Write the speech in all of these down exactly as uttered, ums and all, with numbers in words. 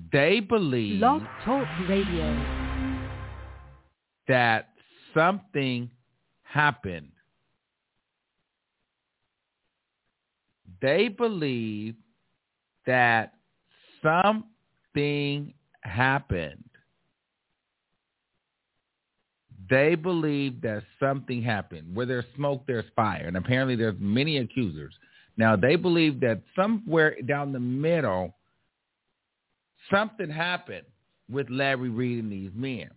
they believe Blog Talk Radio. that something happened. They believe that something happened. They believe that something happened. Where there's smoke, there's fire. And apparently there's many accusers. Now, they believe that somewhere down the middle, something happened with Larry Reed and these men.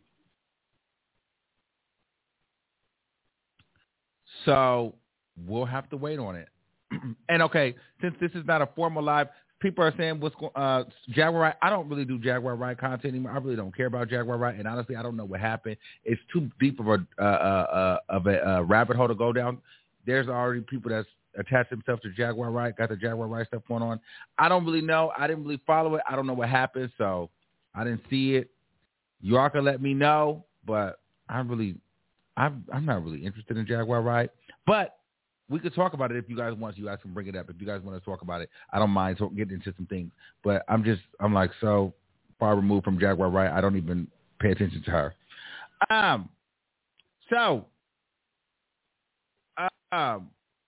So we'll have to wait on it. And, okay, since this is not a formal live, people are saying what's going uh, Jaguar Wright. I don't really do Jaguar Wright content anymore. I really don't care about Jaguar Wright, and honestly, I don't know what happened. It's too deep of a uh, uh, of a uh, rabbit hole to go down. There's already people that's attached themselves to Jaguar Wright, got the Jaguar Wright stuff going on. I don't really know. I didn't really follow it. I don't know what happened, so I didn't see it. You all can let me know, but I really, I'm, I'm not really interested in Jaguar Wright, but we could talk about it if you guys want. You guys can bring it up. If you guys want to talk about it, I don't mind talk, getting into some things. But I'm just, I'm like so far removed from Jaguar Wright, I don't even pay attention to her. Um, so, um,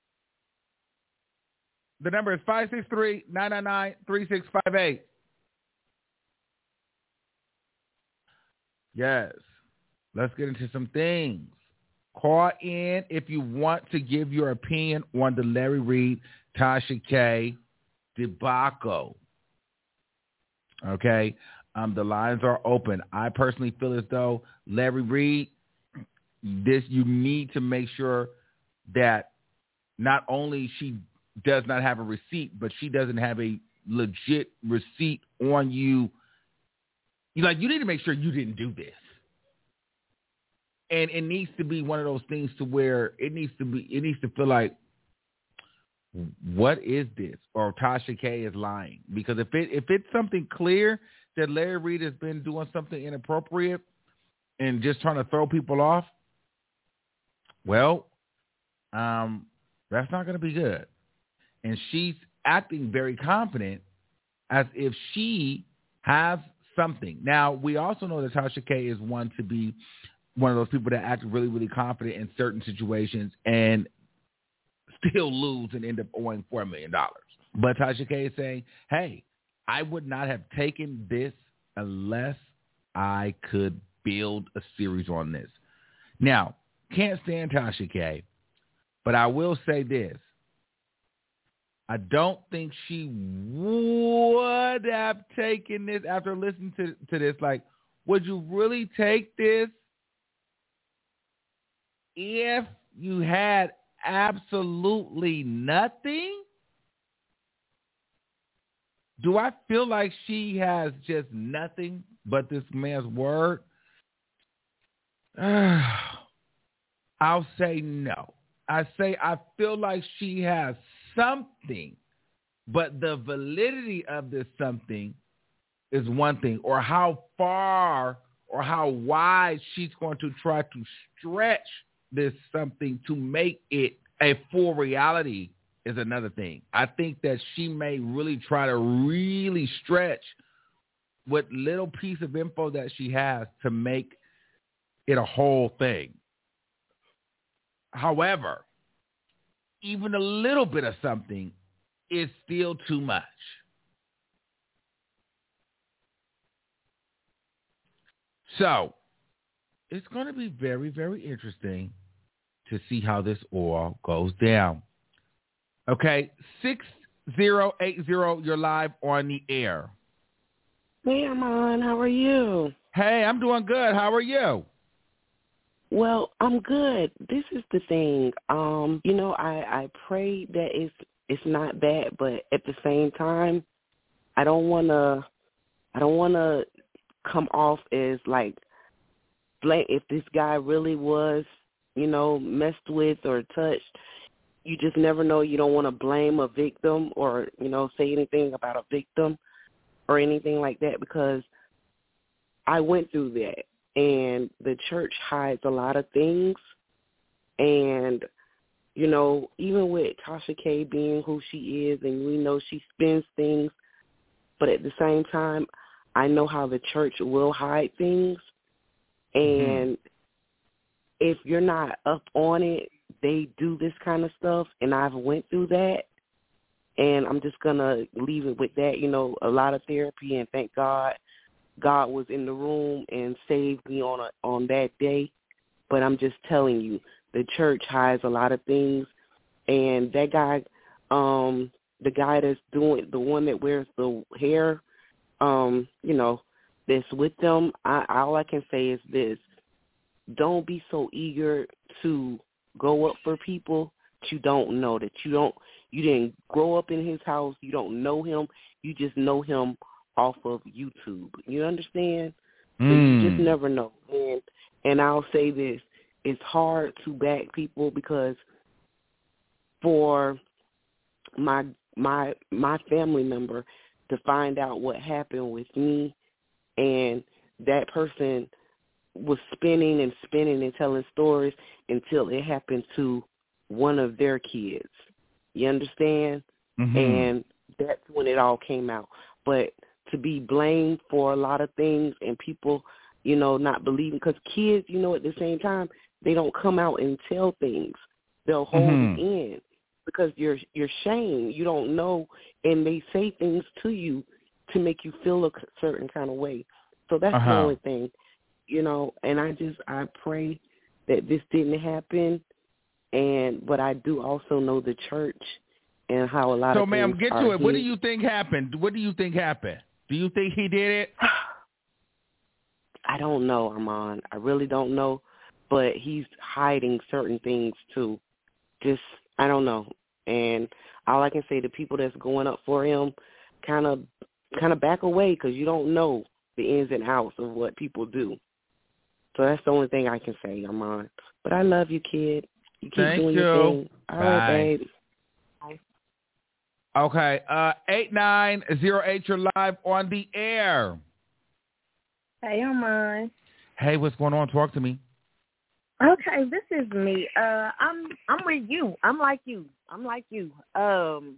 the number is five six three, nine nine nine, three six five eight. Yes. Let's get into some things. Call in if you want to give your opinion on the Larry Reed, Tasha K debacle. Okay? Um, the lines are open. I personally feel as though Larry Reed, this you need to make sure that not only she does not have a receipt, but she doesn't have a legit receipt on you. You like you need to make sure you didn't do this. And it needs to be one of those things to where it needs to be, it needs to feel like, what is this? Or Tasha K is lying. Because if it if it's something clear that Larry Reed has been doing something inappropriate and just trying to throw people off, well, um, that's not going to be good. And she's acting very confident as if she has something. Now, we also know that Tasha K is one to be one of those people that act really, really confident in certain situations and still lose and end up owing four million dollars. But Tasha K is saying, hey, I would not have taken this unless I could build a series on this. Now, can't stand Tasha K, but I will say this. I don't think she would have taken this after listening to, to this. Like, would you really take this if you had absolutely nothing? Do I feel like she has just nothing but this man's word? I'll say no. I say I feel like she has something, but the validity of this something is one thing, or how far or how wide she's going to try to stretch this something to make it a full reality is another thing. I think that she may really try to really stretch what little piece of info that she has to make it a whole thing. However, even a little bit of something is still too much. So it's going to be very, very interesting to see how this all goes down. Okay, six zero eight zero, you're live on the air. Hey, Armand, how are you? Hey, I'm doing good. How are you? Well, I'm good. This is the thing. Um, you know, I, I pray that it's it's not that, but at the same time, I don't wanna I don't wanna come off as like blame if this guy really was, you know, messed with or touched. You just never know. You don't want to blame a victim or, you know, say anything about a victim or anything like that, because I went through that. And the church hides a lot of things. And, you know, even with Tasha K being who she is, and we know she spins things, but at the same time, I know how the church will hide things, and mm-hmm. if you're not up on it, they do this kind of stuff, and I've went through that, and I'm just going to leave it with that. You know, a lot of therapy, and thank God God was in the room and saved me on a, on that day. But I'm just telling you, the church hides a lot of things, and that guy, um, the guy that's doing, the one that wears the hair, um, you know, that's with them, I, all I can say is this: don't be so eager to go up for people that you don't know, that you don't, you didn't grow up in his house, you don't know him, you just know him off of YouTube. You understand? Mm. So you just never know. And, and I'll say this: it's hard to back people, because for my my my family member to find out what happened with me, and that person was spinning and spinning and telling stories until it happened to one of their kids. You understand? Mm-hmm. And that's when it all came out. But to be blamed for a lot of things and people, you know, not believing, because kids, you know, at the same time, they don't come out and tell things. They'll hold mm-hmm. it in because you're you're shamed. You don't know, and they say things to you to make you feel a certain kind of way. So that's uh-huh. the only thing, you know. And I just I pray that this didn't happen, and but I do also know the church and how a lot so, of ma'am, things get to are it. hid. What do you think happened? What do you think happened? Do you think he did it? I don't know, Armand. I really don't know. But he's hiding certain things, too. Just, I don't know. And all I can say to people that's going up for him, kind of kind of back away, because you don't know the ins and outs of what people do. So that's the only thing I can say, Armand. But I love you, kid. You keep Thank doing you. your thing. All Bye. right, baby. Bye. Okay, uh, eight nine zero eight, you're live on the air. Hey, Armand. Hey, what's going on? Talk to me. Okay, this is me. Uh, I'm I'm with you. I'm like you. I'm like you. Um,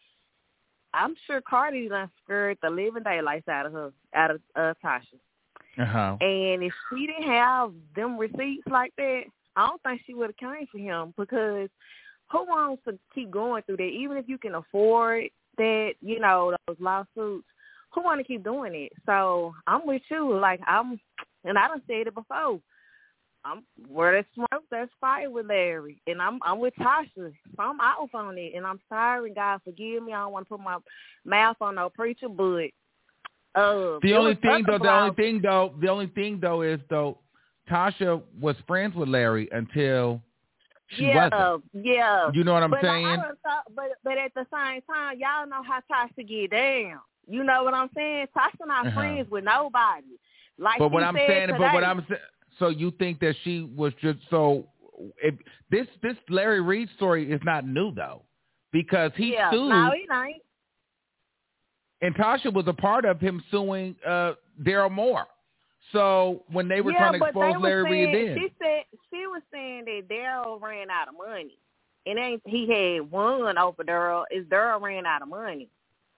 I'm sure Cardi done scared the living daylights out of her, out of uh, Tasha. Uh-huh. And if she didn't have them receipts like that, I don't think she would have came for him, because who wants to keep going through that? Even if you can afford that, you know, those lawsuits, who want to keep doing it? So I'm with you. Like, I'm, and I done said it before. I'm where there's smoke, there's fire with Larry, and I'm I'm with Tasha. So I'm off on it, and I'm sorry, and God forgive me. I don't want to put my mouth on no preacher, but uh, the only thing though, the only thing though, the only thing though is though, Tasha was friends with Larry until she yeah, wasn't. Yeah, you know what I'm but saying? I thought, but but at the same time, y'all know how Tasha get down. You know what I'm saying? Tasha not uh-huh. friends with nobody. Like but what I'm saying, today, but what I'm saying. So you think that she was just so? If this this Larry Reid story is not new though, because he yeah, sued. No, it ain't. And Tasha was a part of him suing uh, Daryl Moore. So when they were yeah, trying to expose Larry saying, Reid, then she said she was saying that Daryl ran out of money. It ain't he had won over Daryl. Is Daryl ran out of money?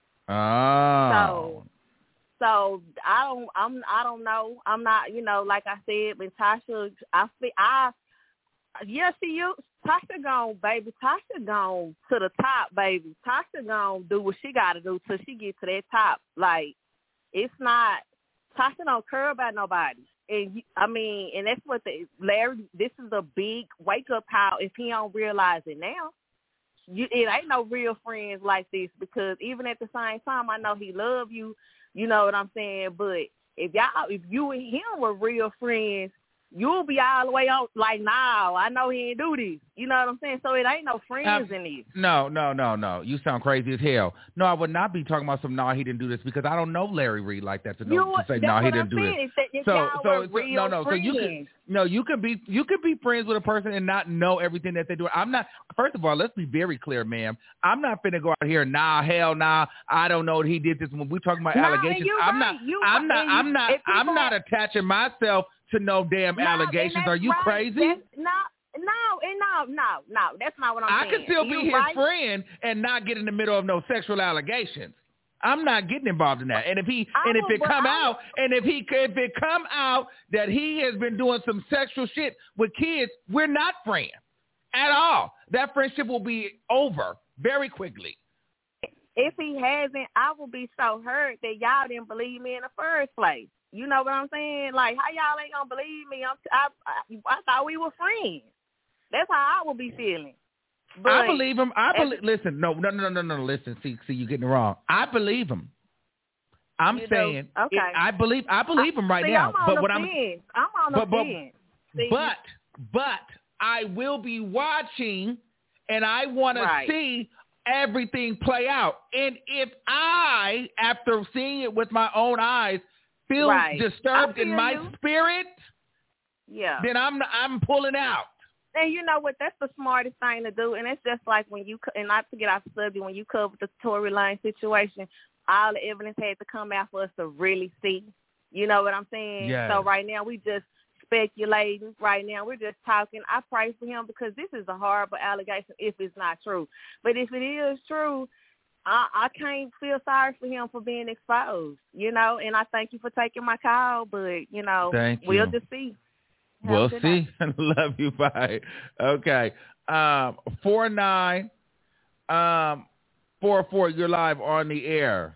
Oh. So. So I don't, I'm, I don't know. I'm not, you know, like I said, but Tasha, I feel, I, yeah, see you, Tasha gone, baby. Tasha gone to the top, baby. Tasha gone do what she got to do till she get to that top. Like, it's not, Tasha don't care about nobody. And I mean, and that's what the Larry. This is a big wake up call. If he don't realize it now, you, it ain't no real friends like this. Because even at the same time, I know he love you. You know what I'm saying? But if y'all, if you and him were real friends, you'll be all the way on, like, nah, I know he ain't do this. You know what I'm saying? So it ain't no friends uh, in this. No, no, no, no. You sound crazy as hell. No, I would not be talking about some, nah, he didn't do this, because I don't know Larry Reid like that to know you, to say, nah, he didn't I'm do saying, this. That if so, y'all so, were so real no, no. friends. So you can, no, you can be, you can be friends with a person and not know everything that they do. I'm not. First of all, let's be very clear, ma'am. I'm not finna go out here, nah, hell, nah, I don't know that he did this. When we talking about nah, allegations, I'm right, not, you, I'm not, you, I'm not, I'm people, not attaching myself to no damn no, allegations. Are you right. crazy? That's not. No, and no, no, no. That's not what I'm I saying. can still be you his right? friend and not get in the middle of no sexual allegations. I'm not getting involved in that. And if he I and if will, it come I out and if he if it come out that he has been doing some sexual shit with kids, we're not friends at all. That friendship will be over very quickly. If he hasn't, I will be so hurt that y'all didn't believe me in the first place. You know what I'm saying? Like, how y'all ain't gonna believe me? I'm, I, I I thought we were friends. That's how I will be feeling. But I believe him. I believe. Listen, no, no, no, no, no, no. Listen, see, see, you're getting it wrong. I believe him. I'm you saying, do? Okay. it, I believe, I believe him right See, now. I'm on but the what fence. I'm, I'm on but, the but, fence. See, but, but, I will be watching, and I want right. to see everything play out. And if I, after seeing it with my own eyes, feel right. disturbed feel in my you. spirit, yeah, then I'm I'm pulling out. And you know what? That's the smartest thing to do. And it's just like when you, and not to get off the subject, when you covered the Tory Lanez situation, all the evidence had to come out for us to really see. You know what I'm saying? Yes. So right now we just speculating. Right now we're just talking. I pray for him because this is a horrible allegation if it's not true. But if it is true, I, I can't feel sorry for him for being exposed, you know, and I thank you for taking my call, but, you know, Thank we'll you. just see. Have We'll a good see. day. Love you. Bye. Okay. Um, four nine, um, four four. You're live on the air.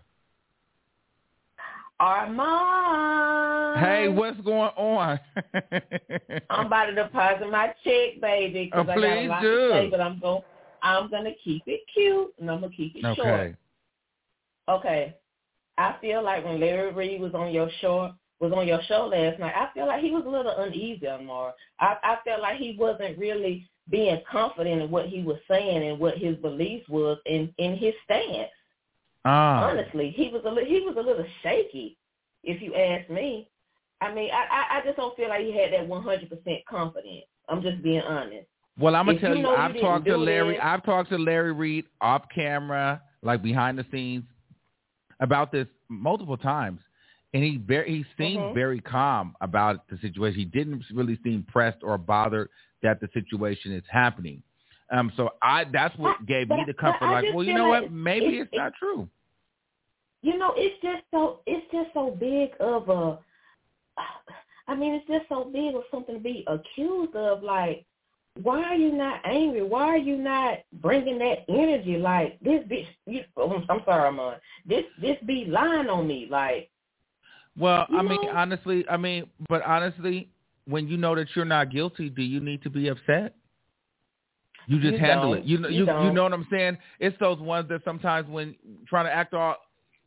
Armand. Hey, what's going on? I'm about to deposit my check, baby. Oh, I got a please lot do. to say, but I'm going. I'm gonna keep it cute, and I'm gonna keep it Okay. short. Okay. I feel like when Larry Reed was on your show, was on your show last night, I feel like he was a little uneasy, Amara. I, I felt like he wasn't really being confident in what he was saying and what his beliefs was in, in his stance. Ah. Honestly, he was a li- he was a little shaky, if you ask me. I mean, I, I, I just don't feel like he had that one hundred percent confidence. I'm just being honest. Well, I'm gonna If tell you you, know you I've didn't talked to do Larry. this- I've talked to Larry Reed off camera, like behind the scenes, about this multiple times, and he very he seemed Mhm. very calm about the situation. He didn't really seem pressed or bothered that the situation is happening. Um, so I that's what I- gave but- me the but comfort. I Like, just well, you feel know like what? Maybe it's- it's, not true. You know, it's just so it's just so big of a. I mean, it's just so big of something to be accused of. Like, why are you not angry? Why are you not bringing that energy? Like this bitch. You, I'm sorry, Amon. This this be lying on me. Like, Well, you I mean, know? honestly, I mean, but honestly, when you know that you're not guilty, do you need to be upset? You just You handle don't. it. You know, You you, you don't. know what I'm saying? It's those ones that sometimes when trying to act all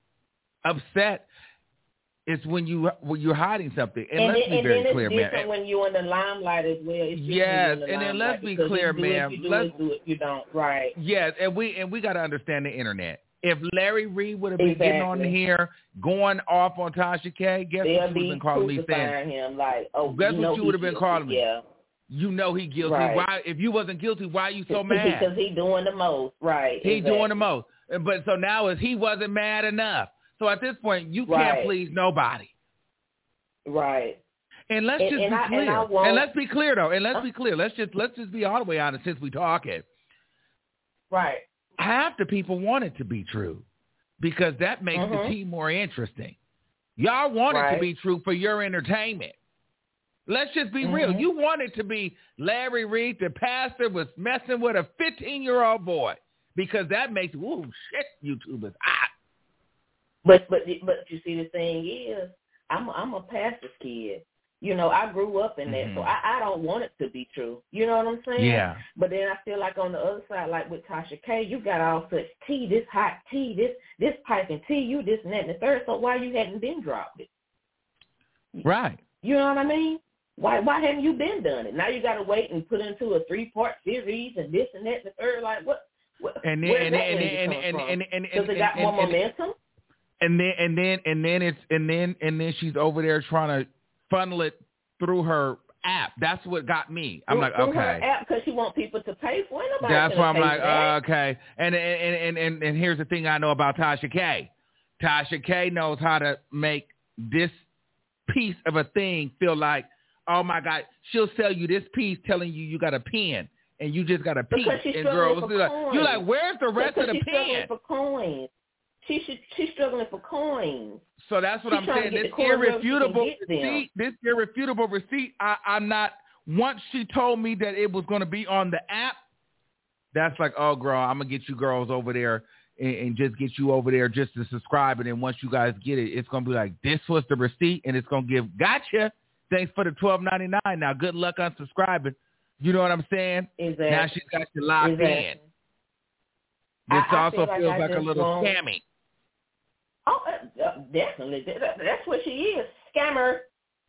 upset, it's when you when you're hiding something. And, And, let's then, be and very then clear, it's different man. when you're in the limelight as well. It's different Yes, when you're in and the then limelight let's be because clear, if you do it, ma'am. If you do Let's- it, do it. You don't. Right. Yes, and we and we got to understand the internet. If Larry Reed would have been getting on Exactly. here, going off on Tasha K, guess They'll what you would have be been calling me saying? crucifying him like, oh, Guess you what know you he would have been guilty. calling me? Yeah. You know he guilty. Right. Why? If you wasn't guilty, why are you so mad? Because he doing the most. Right. He exactly. doing the most. But so now is he wasn't mad enough. So at this point, you can't Right. please nobody. Right. And let's And- just and be I- and clear. I And, won't- let's be clear though. And let's Uh, be clear. Let's just let's just be all the way honest since we talking. Right. Half the people want it to be true because that makes Mhm. the tea more interesting. Y'all want it to Right. be true for your entertainment. Let's just be real. Mhm. You want it to be Larry Reed, the pastor, was messing with a fifteen-year-old boy because that makes, ooh, shit, YouTubers hot. But but but you see, the thing is, I'm I'm a pastor's kid. You know, I grew up in that, Mhm. so I, I don't want it to be true. You know what I'm saying? Yeah. But then I feel like on the other side, like with Tasha K, you got all such tea, this hot tea, this this piping tea, you this and that and the third. So why you hadn't been dropped it? Right. You know what I mean? Why why haven't you been done it? Now you got to wait and put into a three part series and this and that and the third. Like what? what And then where's and that then and energy and come and from? and and Because and it got and- more and- momentum. and then and then and then it's and then and then she's over there trying to funnel it through her app. That's what got me. I'm like, Through her okay. app because she want people to pay for it. Nobody That's gonna why I'm pay like, for that. uh, okay. And and, and and and here's the thing I know about Tasha K. Tasha K knows how to make this piece of a thing feel like, oh my God, she'll sell you this piece telling you you got a pen and you just got a piece. Because she's And struggling girls, for you're like, coins. you're like, where's the rest Because of the she's struggling pen? for coins. She should. She's struggling for coins. So that's what she's I'm saying. This irrefutable receipt. This irrefutable receipt. I, I'm not. Once she told me that it was going to be on the app, that's like, oh, girl, I'm gonna get you girls over there and, and just get you over there just to subscribe. And then once you guys get it, it's gonna be like, this was the receipt, and it's gonna give gotcha. Thanks for the twelve ninety-nine. Now, good luck unsubscribing. You know what I'm saying? Exactly. Now she's got you locked exactly. in. This I, I also feel like feels I like a little won't... scammy. Oh, uh, definitely. That's what she is, scammer.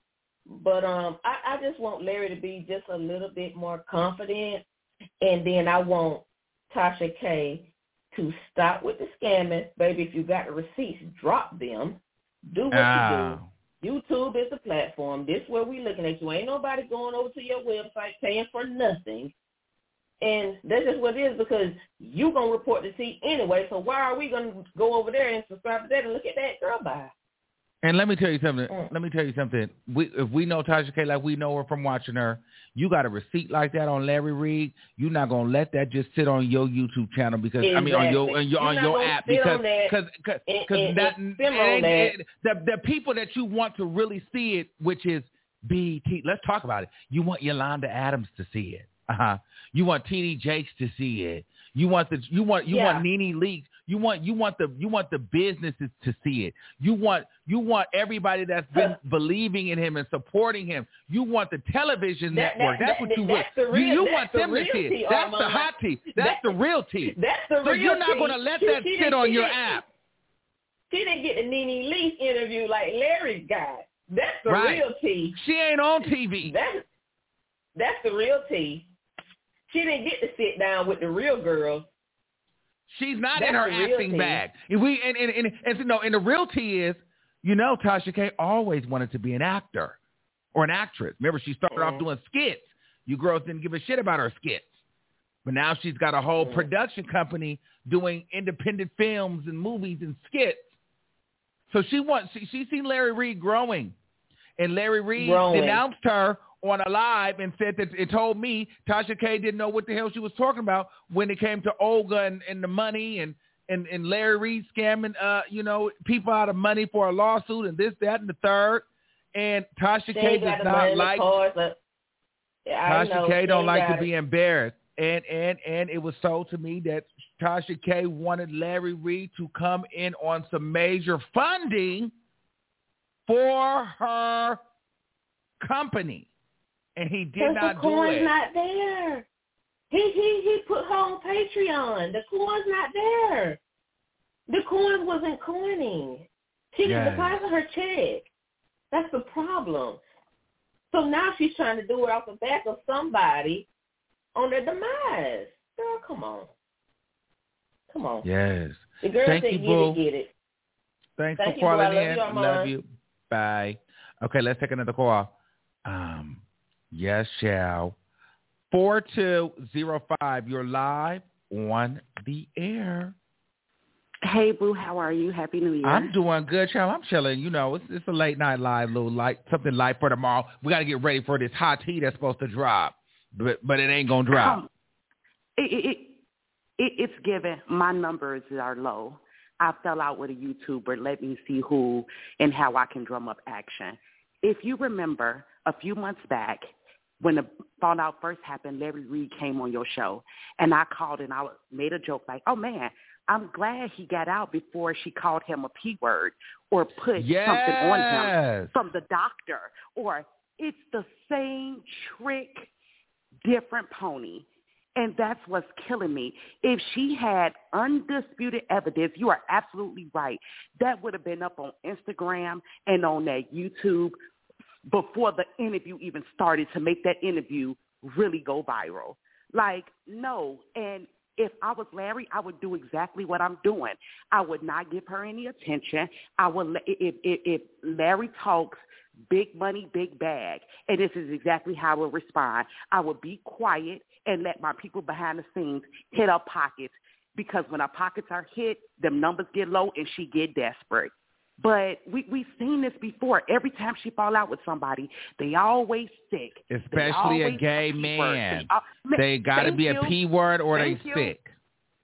But um, I, I just want Larry to be just a little bit more confident, and then I want Tasha K to stop with the scamming. Baby, if you got the receipts, drop them. Do what ah. you do. YouTube is the platform. This is where we looking at you. Ain't nobody going over to your website paying for nothing. And that's just what it is, because you going to report the receipt anyway, so why are we going to go over there and subscribe to that and look at that? Girl, bye. And let me tell you something. Mm. Let me tell you something. We, if we know Tasha K like we know her from watching her, you got a receipt like that on Larry Reed, you're not going to let that just sit on your YouTube channel because, exactly. I mean, on your, on your, on your app because cause, cause, cause that, it, it, the, the people that you want to really see it, which is B T. Let's talk about it. You want Yolanda Adams to see it. Uh-huh. You want T D Jakes to see it. You want the you want you yeah. want Nene Leakes. You want you want the you want the businesses to see it. You want you want everybody that's been believing in him and supporting him. You want the television that, network. That, that's that, what you that's want. The real, you you that's want them the to see it. Tea, that's Armand. the hot tea. That's that, the real tea. That's the so real you're not going to tea. let she, that she sit on your she app. She didn't get the Nene Leakes interview like Larry's got. That's the right. real tea. She ain't on T V. That's that's the real tea. She didn't get to sit down with the real girls. She's not That's in her acting bag. And we and and, and, and, and no, and the real tea is, you know, Tasha K always wanted to be an actor or an actress. Remember, she started mm. off doing skits. You girls didn't give a shit about her skits. But now she's got a whole mm. production company doing independent films and movies and skits. So she wants she, she's seen Larry Reed growing. And Larry Reed growing. denounced her on a live and said that it told me Tasha K didn't know what the hell she was talking about when it came to Olga and, and the money and, and, and Larry Reed scamming, uh, you know, people out of money for a lawsuit and this, that, and the third. And Tasha she K does not like, yeah, Tasha know, K don't like to it. be embarrassed. And, and, and it was told to me that Tasha K wanted Larry Reed to come in on some major funding for her company. And he did not the do coin's it. not there. He he he put her on Patreon. The coin's not there. The coin wasn't coining. She didn't yes. deposit her check. That's the problem. So now she's trying to do it off the back of somebody on their demise. Girl, come on. Come on. Yes. The girl Thank said you, get boo. it, get it. Thanks Thank for calling you, in. love you, Love you. Bye. Okay, let's take another call. Um, yes, shall. four two zero five, you're live on the air. Hey, boo, how are you? Happy New Year. I'm doing good, child. I'm chilling. You know, it's, it's a late night live, little light, something light for tomorrow. We got to get ready for this hot tea that's supposed to drop, but but it ain't going to drop. Um, it, it, it, it's given. My numbers are low. I fell out with a YouTuber. Let me see who and how I can drum up action. If you remember, a few months back, when the fallout first happened, Larry Reed came on your show, and I called and I made a joke like, oh, man, I'm glad he got out before she called him a P word or put yes. something on him from the doctor. Or it's the same trick, different pony. And that's what's killing me. If she had undisputed evidence, you are absolutely right. That would have been up on Instagram and on that YouTube before the interview even started to make that interview really go viral. Like, no. And if I was Larry, I would do exactly what I'm doing. I would not give her any attention. I would, if, if, if Larry talks big money, big bag, and this is exactly how I would respond, I would be quiet and let my people behind the scenes hit our pockets, because when our pockets are hit, them numbers get low and she get desperate. But we, we've seen this before. Every time she fall out with somebody, they always sick. Especially always a gay a man. They, uh, they got to be you. a P word or thank they you. sick.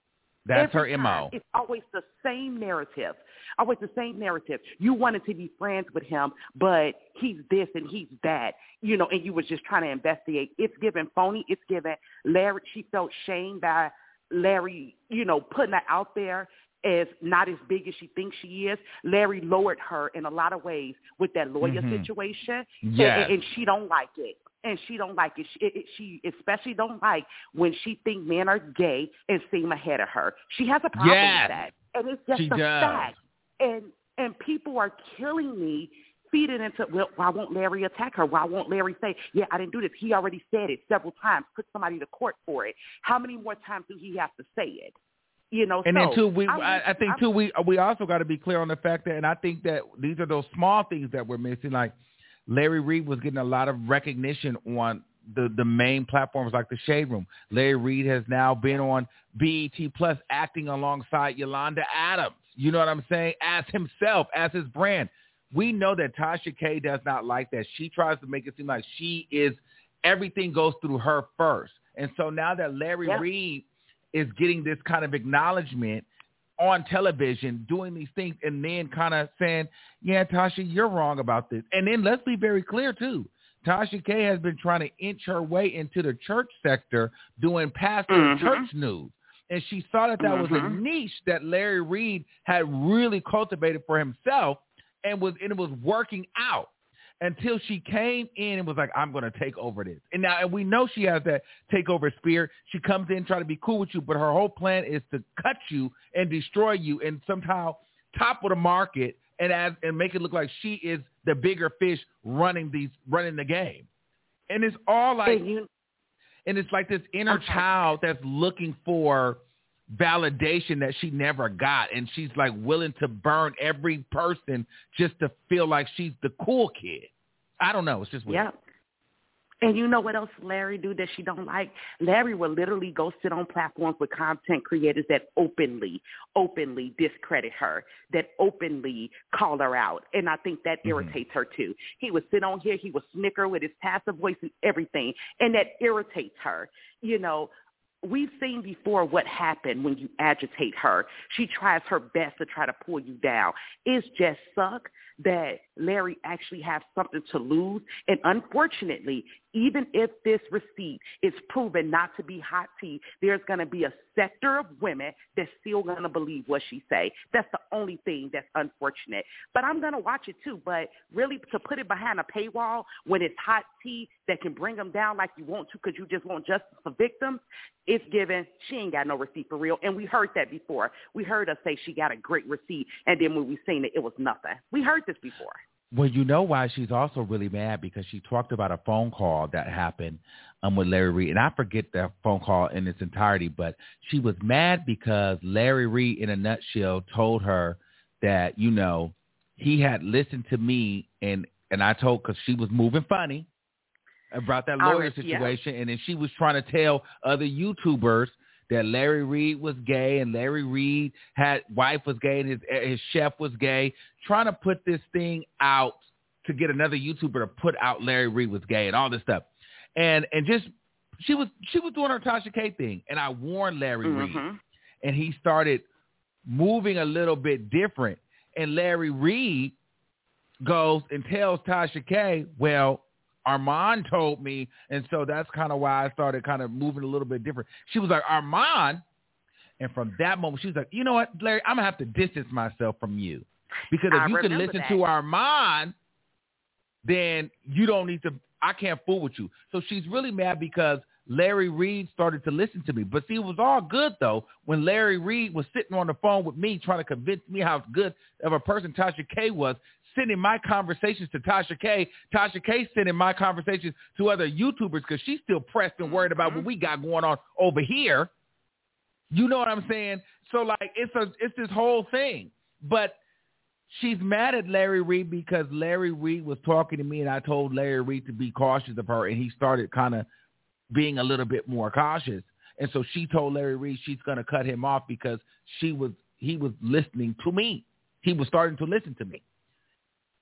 That's Every her M O. time, it's always the same narrative. Always the same narrative. You wanted to be friends with him, but he's this and he's that, you know, and you was just trying to investigate. It's given phony. It's given Larry. She felt shamed by Larry, you know, putting her out there as not as big as she thinks she is. Larry lowered her in a lot of ways with that lawyer mm-hmm. situation, yes. and, and she don't like it. And she don't like it. She, it. she especially don't like when she think men are gay and seem ahead of her. She has a problem yes. with that, and it's just she a does. fact. And and people are killing me, feeding into, well, why won't Larry attack her? Why won't Larry say, yeah, I didn't do this? He already said it several times. Put somebody to court for it. How many more times do he have to say it? You know, and so, then too, we I'm, I, I think I'm, too, we we also got to be clear on the fact that, and I think that these are those small things that we're missing. Like Larry Reid was getting a lot of recognition on the the main platforms like the Shade Room. Larry Reid has now been on B E T Plus acting alongside Yolanda Adams. You know what I'm saying? As himself, as his brand. We know that Tasha K does not like that. She tries to make it seem like she is, everything goes through her first. And so now that Larry yep. Reid is getting this kind of acknowledgement on television, doing these things, and then kind of saying, yeah, Tasha, you're wrong about this. And then let's be very clear, too. Tasha K has been trying to inch her way into the church sector doing pastor mm-hmm. church news. And she saw that that mm-hmm. was a niche that Larry Reid had really cultivated for himself, and was and it was working out until she came in and was like, I'm going to take over this. And now, and we know she has that takeover spirit. She comes in, try to be cool with you, but her whole plan is to cut you and destroy you and somehow topple the market and as and make it look like she is the bigger fish running these running the game. And it's all like, and, you, and it's like this inner child that's looking for validation that she never got, and she's like willing to burn every person just to feel like she's the cool kid. I don't know. It's just weird. Yeah. And you know what else Larry do that she don't like? Larry will literally go sit on platforms with content creators that openly, openly discredit her, that openly call her out. And I think that mm-hmm. irritates her too. He would sit on here, he would snicker with his passive voice and everything, and that irritates her. You know, we've seen before what happened when you agitate her. She tries her best to try to pull you down. It's just suck that Larry actually has something to lose. And unfortunately, even if this receipt is proven not to be hot tea, there's going to be a sector of women that's still going to believe what she say. That's the only thing that's unfortunate. But I'm going to watch it too. But really, to put it behind a paywall when it's hot tea that can bring them down like you want to because you just want justice for victims, it's given she ain't got no receipt for real. And we heard that before. We heard her say she got a great receipt, and then when we seen it, it was nothing. We heard this before. Well, you know why she's also really mad, because she talked about a phone call that happened um, with Larry Reid. And I forget that phone call in its entirety, but she was mad because Larry Reid, in a nutshell, told her that, you know, he had listened to me, and, and I told, because she was moving funny about that lawyer right, situation, yeah. and then she was trying to tell other YouTubers that Larry Reid was gay, and Larry Reid had wife was gay, and his his chef was gay, trying to put this thing out to get another YouTuber to put out Larry Reid was gay and all this stuff, and and just she was she was doing her Tasha K thing, and I warned Larry mm-hmm. Reid, and he started moving a little bit different, and Larry Reid goes and tells Tasha K, well, Armand told me, and so that's kind of why I started kind of moving a little bit different. She was like, Armand? And from that moment, she was like, you know what, Larry, I'm going to have to distance myself from you. Because if I you can listen that. to Armand, then you don't need to, I can't fool with you. So she's really mad because Larry Reid started to listen to me. But see, it was all good, though, when Larry Reid was sitting on the phone with me trying to convince me how good of a person Tasha K was, sending my conversations to Tasha K. Tasha K sending my conversations to other YouTubers because she's still pressed and worried about what we got going on over here. You know what I'm saying? So, like, it's a it's this whole thing. But she's mad at Larry Reid because Larry Reid was talking to me, and I told Larry Reid to be cautious of her, and he started kind of being a little bit more cautious. And so she told Larry Reid she's going to cut him off because she was he was listening to me. He was starting to listen to me.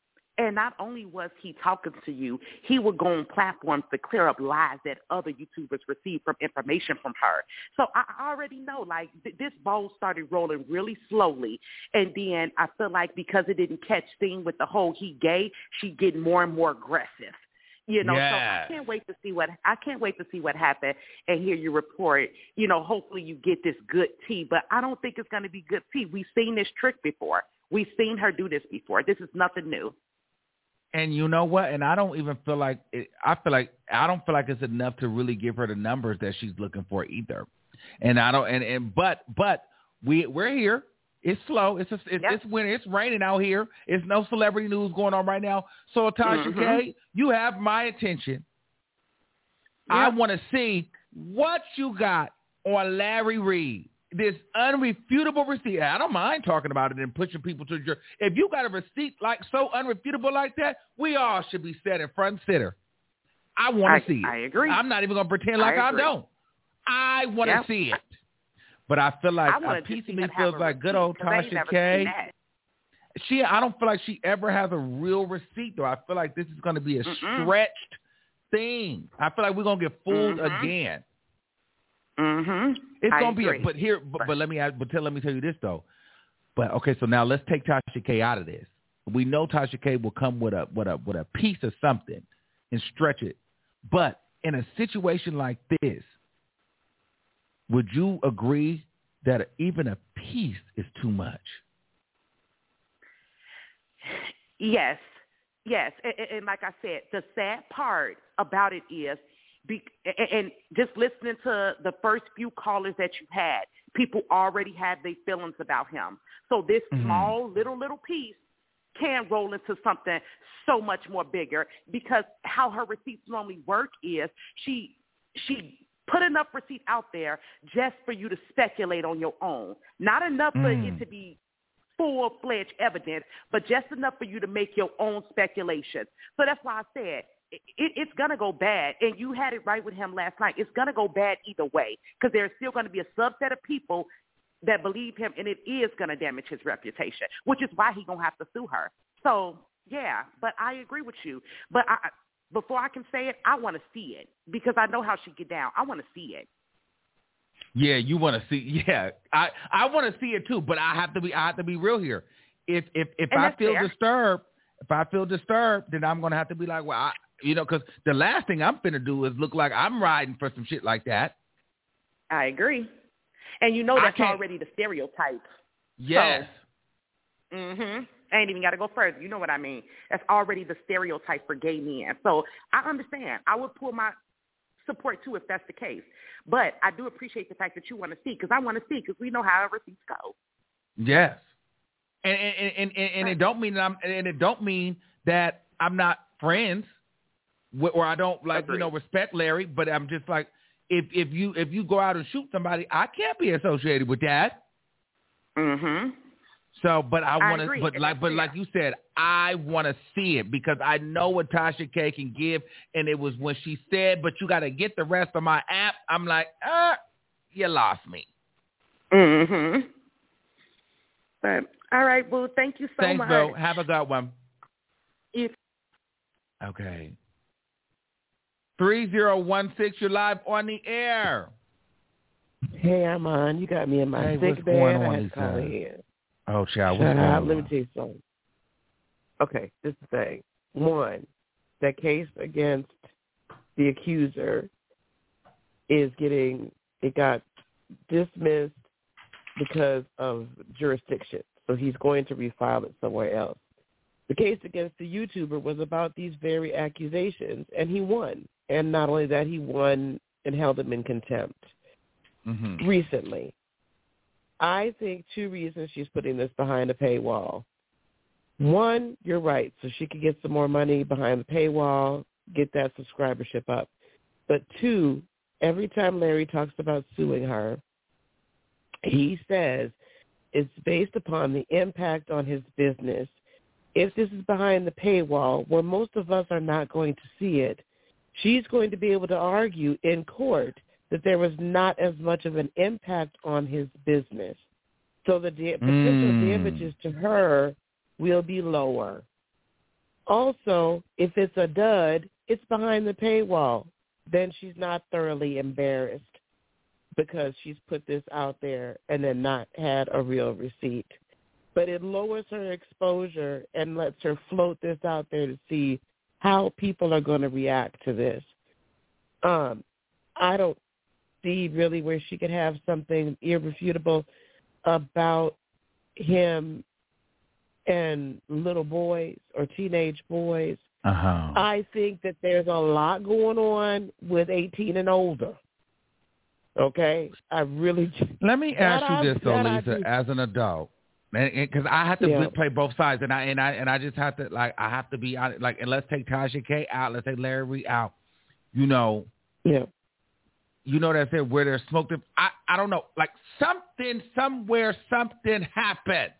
And not only was he talking to you, he would go on platforms to clear up lies that other YouTubers received from information from her. So I already know, like, th- this ball started rolling really slowly. And then I feel like because it didn't catch steam with the whole he gay, she getting more and more aggressive. You know, yes. so I can't wait to see what I can't wait to see what happened and hear your report. You know, hopefully you get this good tea, but I don't think it's going to be good tea. We've seen this trick before. We've seen her do this before. This is nothing new. And you know what? And I don't even feel like it, I feel like I don't feel like it's enough to really give her the numbers that she's looking for either. And I don't. And, and but but we we're here. It's slow. It's a, it's, yep. it's winter. It's raining out here. It's no celebrity news going on right now. So Tasha mm-hmm. K, you have my attention. Yep. I want to see what you got on Larry Reid. This unrefutable receipt. I don't mind talking about it and pushing people to the jury. If you got a receipt like so unrefutable like that, we all should be set in front and center. I want to see it. I agree. I'm not even going to pretend like I, I don't. I want to yep. see it. But I feel like I a piece of me feels like good old Tasha K. She, I don't feel like she ever has a real receipt, though. I feel like this is going to be a Mm-mm. stretched thing. I feel like we're going to get fooled mm-hmm. again. Mm-hmm. It's I gonna be agree. a, but here, but, but let me, but tell, let me tell you this though. But okay, so now let's take Tasha K out of this. We know Tasha K will come with a, with a, with a piece of something and stretch it. But in a situation like this, would you agree that even a piece is too much? Yes, yes, and, and like I said, the sad part about it is. Be, and just listening to the first few callers that you had, people already had their feelings about him. So this mm-hmm. small, little, little piece can roll into something so much more bigger because how her receipts normally work is she she put enough receipts out there just for you to speculate on your own. Not enough mm. for it to be full-fledged evidence, but just enough for you to make your own speculation. So that's why I said, It, it's going to go bad, and you had it right with him last night. It's going to go bad either way because there's still going to be a subset of people that believe him, and it is going to damage his reputation, which is why he's going to have to sue her. So, yeah, but I agree with you. But I, before I can say it, I want to see it because I know how she get down. I want to see it. Yeah, you want to see. Yeah, I, I want to see it too, but I have to be I have to be real here. If if if and I feel fair. disturbed, if I feel disturbed, then I'm going to have to be like, well, I. You know, because the last thing I'm finna do is look like I'm riding for some shit like that. I agree. And you know that's already the stereotype. Yes. So, mm-hmm. I ain't even got to go further. You know what I mean? That's already the stereotype for gay men. So I understand. I would pull my support, too, if that's the case. But I do appreciate the fact that you want to see because I want to see because we know how receipts go. Yes. And and, and, and, and it don't mean that I'm, and it don't mean that I'm not friends. Or I don't like Agreed. you know respect Larry, but I'm just like if if you if you go out and shoot somebody, I can't be associated with that. Mhm. So, but I want to, but and like, but fair. like you said, I want to see it because I know what Tasha K can give, and it was when she said, "But you got to get the rest of my app." I'm like, ah, you lost me. Mhm. But all right, Boo. Thank you so Thanks, much. Thanks, Boo. Have a good one. It's- okay. three zero one six, you're live on the air. Hey, Armand, you got me in my hey, sick bed. I had to call in. Oh, child, Shut what's up. going Let on? me tell you something. Okay, this is the thing. One, that case against the accuser is getting, it got dismissed because of jurisdiction. So he's going to refile it somewhere else. The case against the YouTuber was about these very accusations, and he won. And not only that, he won and held him in contempt mm-hmm. recently. I think two reasons she's putting this behind a paywall. One, you're right, so she could get some more money behind the paywall, get that subscribership up. But two, every time Larry talks about suing her, he says it's based upon the impact on his business. If this is behind the paywall, where most of us are not going to see it, she's going to be able to argue in court that there was not as much of an impact on his business. So the da- potential mm. damages to her will be lower. Also, if it's a dud, it's behind the paywall. Then she's not thoroughly embarrassed because she's put this out there and then not had a real receipt. But it lowers her exposure and lets her float this out there to see how people are going to react to this. Um, I don't see really where she could have something irrefutable about him and little boys or teenage boys. Uh-huh. I think that there's a lot going on with eighteen and older. Okay? I really... Let me ask I, you this, though, I, Lisa, as an adult. Because I have to yeah. play both sides, and I and I and I just have to like I have to be honest. Like, and let's take Tasha K out, let's take Larry Reed out. You know, yeah, you know that said where there's smoke. I I don't know, like something somewhere, something happened.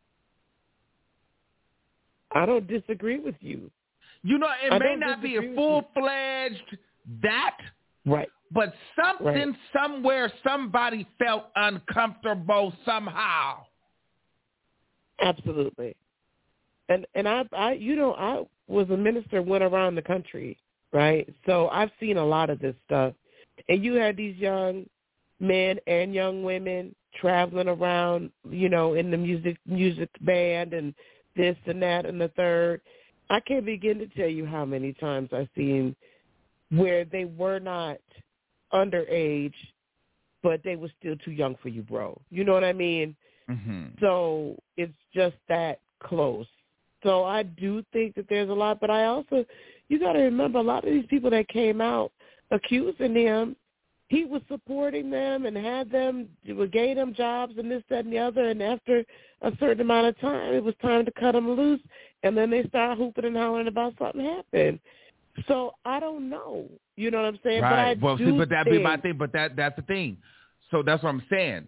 I don't disagree with you. You know, it I may not be a full fledged that, right? But something right. somewhere, somebody felt uncomfortable somehow. Absolutely. And and I, I, you know, I was a minister, went around the country, right? So I've seen a lot of this stuff. And you had these young men and young women traveling around, you know, in the music music band and this and that and the third. I can't begin to tell you how many times I've seen where they were not underage, but they were still too young for you, bro. You know what I mean? Mm-hmm. So it's just that close. So I do think that there's a lot, but I also, you got to remember, a lot of these people that came out accusing him, he was supporting them and had them, gave them jobs and this, that, and the other, and after a certain amount of time, it was time to cut them loose, and then they started hooping and hollering about something happened. So I don't know. You know what I'm saying? Right. But I well, do see, but that think, be my thing. But that that's the thing. So that's what I'm saying.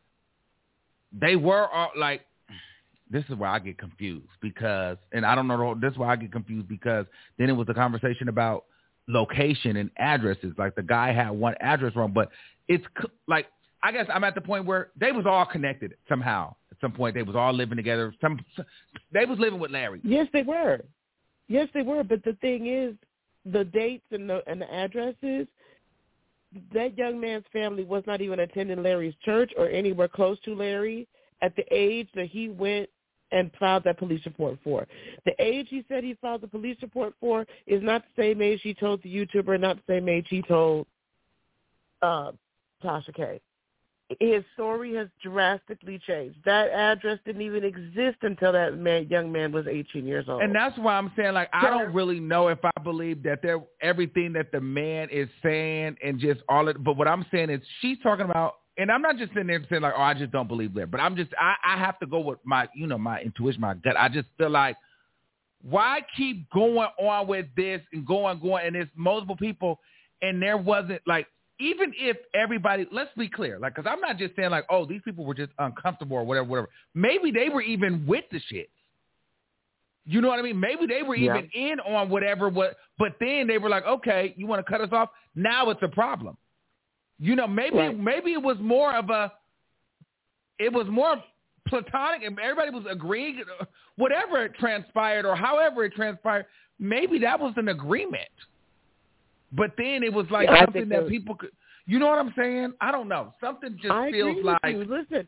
They were all like, this is where I get confused because, and I don't know, this is why I get confused because then it was the conversation about location and addresses. Like the guy had one address wrong, but it's like, I guess I'm at the point where they was all connected somehow. At some point, they was all living together. Some, they was living with Larry. Yes, they were. Yes, they were. But the thing is, the dates and the, and the addresses, that young man's family was not even attending Larry's church or anywhere close to Larry at the age that he went and filed that police report for. The age he said he filed the police report for is not the same age he told the YouTuber, not the same age he told uh, Tasha K. His story has drastically changed. That address didn't even exist until that man, young man was eighteen years old. And that's why I'm saying, like, I don't really know if I believe that there everything that the man is saying and just all it. But what I'm saying is she's talking about, and I'm not just sitting there saying like, oh, I just don't believe that. But I'm just, I, I have to go with my, you know, my intuition, my gut. I just feel like, why keep going on with this and going, going, and there's multiple people, and there wasn't like. Even if everybody, let's be clear, like, because I'm not just saying like, oh, these people were just uncomfortable or whatever, whatever. Maybe they were even with the shit. You know what I mean? Maybe they were even yeah. in on whatever, what, but then they were like, okay, you want to cut us off? Now it's a problem. You know, maybe right. maybe it was more of a, it was more platonic, and everybody was agreeing, whatever it transpired or however it transpired. Maybe that was an agreement. But then it was like yeah, something that was, people could, you know what I'm saying? I don't know. Something just I feels agree like with you. Listen,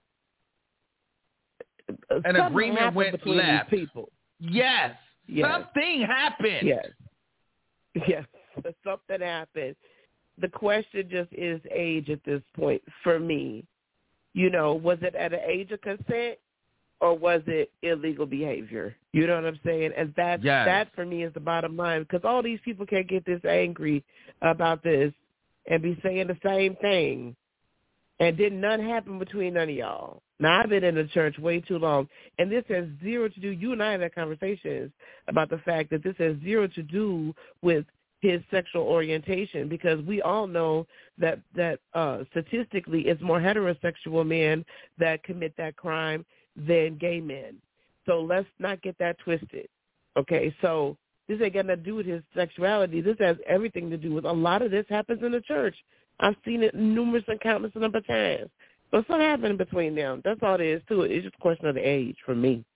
an something agreement went between left. These people. Yes. yes. Something happened. Yes. Yes. Something happened. The question just is age at this point for me. You know, was it at an age of consent? Or was it illegal behavior? You know what I'm saying? And that, yes. that for me is the bottom line, because all these people can't get this angry about this and be saying the same thing. And didn't none happen between none of y'all. Now, I've been in the church way too long, and this has zero to do, you and I have had conversations about the fact that this has zero to do with his sexual orientation, because we all know that, that uh, statistically it's more heterosexual men that commit that crime than gay men. So let's not get that twisted. Okay, so this ain't got nothing to do with his sexuality. This has everything to do with, a lot of this happens in the church. I've seen it numerous and countless number of times. But something happened between them. That's all there is to it. It's just a question of the age for me.